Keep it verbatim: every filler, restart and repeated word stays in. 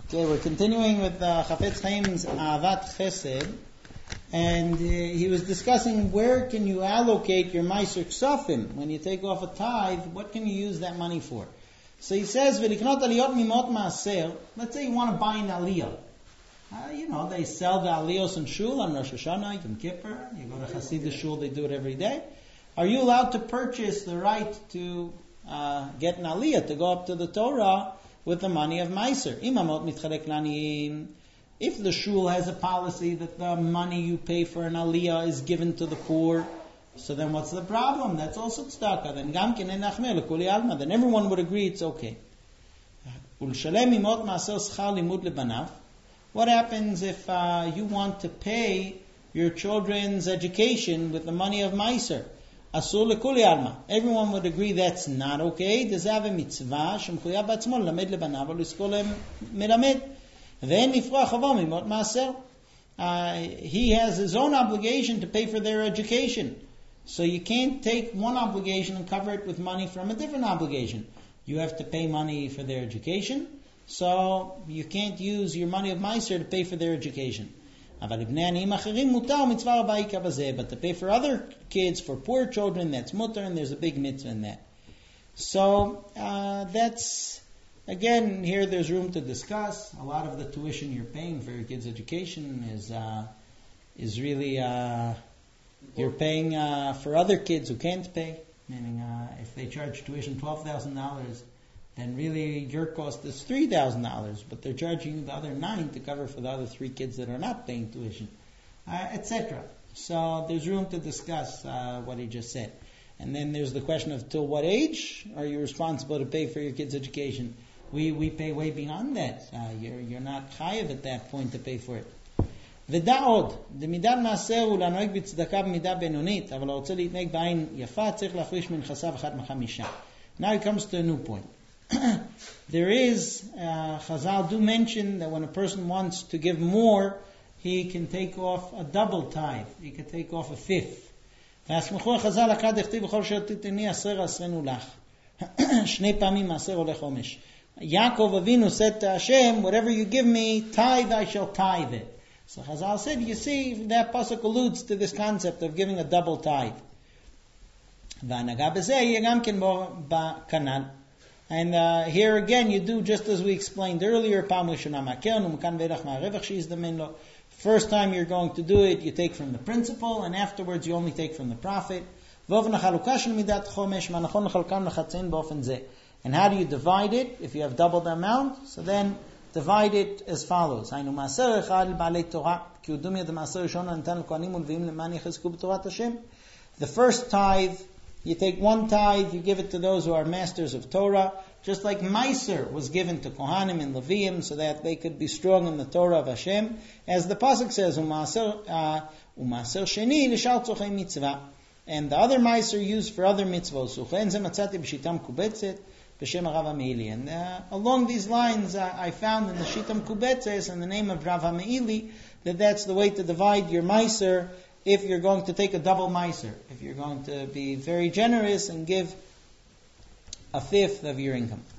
Okay, we're continuing with uh, Chafetz Chaim's Ahavat Chesed, and uh, he was discussing where can you allocate your Meiser Ksafim when you take off a tithe. What can you use that money for? So he says, "V'liknot aliyot mimot maaser." Let's say you want to buy an aliyah. Uh, you know, they sell the aliyos in shul on Rosh Hashanah, Yom Kippur. You go to Hasidic shul; they do it every day. Are you allowed to purchase the right to uh, get an aliyah to go up to the Torah with the money of Meiser? If the shul has a policy that the money you pay for an aliyah is given to the poor, so then what's the problem? That's also tzedakah. Then gam ken enachmeh lekuli alma. Then everyone would agree it's okay. What happens if uh, you want to pay your children's education with the money of Meiser? Asur lekuli alma. Everyone would agree that's not okay. There's a mitzvah shemchuyav batzmo lamed lebanav uliskol lehem melamed. Then nifrach havo mimot maaser. He has his own obligation to pay for their education. So you can't take one obligation and cover it with money from a different obligation. You have to pay money for their education, so you can't use your money of Meiser to pay for their education. But to pay for other kids, for poor children, that's mutter, and there's a big mitzvah in that. So uh, that's, again, here there's room to discuss. A lot of the tuition you're paying for your kids' education is uh, is really, uh, you're paying uh, for other kids who can't pay. Meaning, uh, if they charge tuition twelve thousand dollars, then really your cost is three thousand dollars, but they're charging you the other nine to cover for the other three kids that are not paying tuition, uh, et cetera. So there's room to discuss uh, what he just said. And then there's the question of till what age are you responsible to pay for your kids' education? We we pay way beyond that. Uh, you're you're not chayav at that point to pay for it. ודעות, דמידת מעשר הוא להנהג בצדקה במידה בינונית, אבל רוצה להתנהג בעין יפה, צריך להפריש מנכסיו אחד מחמישה. Now he comes to a new point. There is, uh, Chazal do mention that when a person wants to give more, he can take off a double tithe. He can take off a fifth. והסמכו חז"ל הכד הכתיב בכל אשר תיתני עשר עשרנו לך. שני פעמים מעשר הולך חומש. Yaakov Avinu said to Hashem, whatever you give me, tithe, I shall tithe it. So Chazal said, you see, that pasuk alludes to this concept of giving a double tithe. And uh, here again, you do just as we explained earlier. First time you're going to do it, you take from the principal, and afterwards you only take from the profit. And how do you divide it? If you have double the amount, so then divide it as follows. The first tithe, you take one tithe, you give it to those who are masters of Torah, just like Meiser was given to Kohanim and Leviim so that they could be strong in the Torah of Hashem. As the pasuk says, U'maaser sheni l'shar tzorchei mitzvah. And the other Meiser used for other mitzvahs. And uh, along these lines, uh, I found in the Shitam Kubetzes, in the name of Rav HaMeili, that that's the way to divide your Meiser if you're going to take a double Meiser. If you're going to be very generous and give a fifth of your income.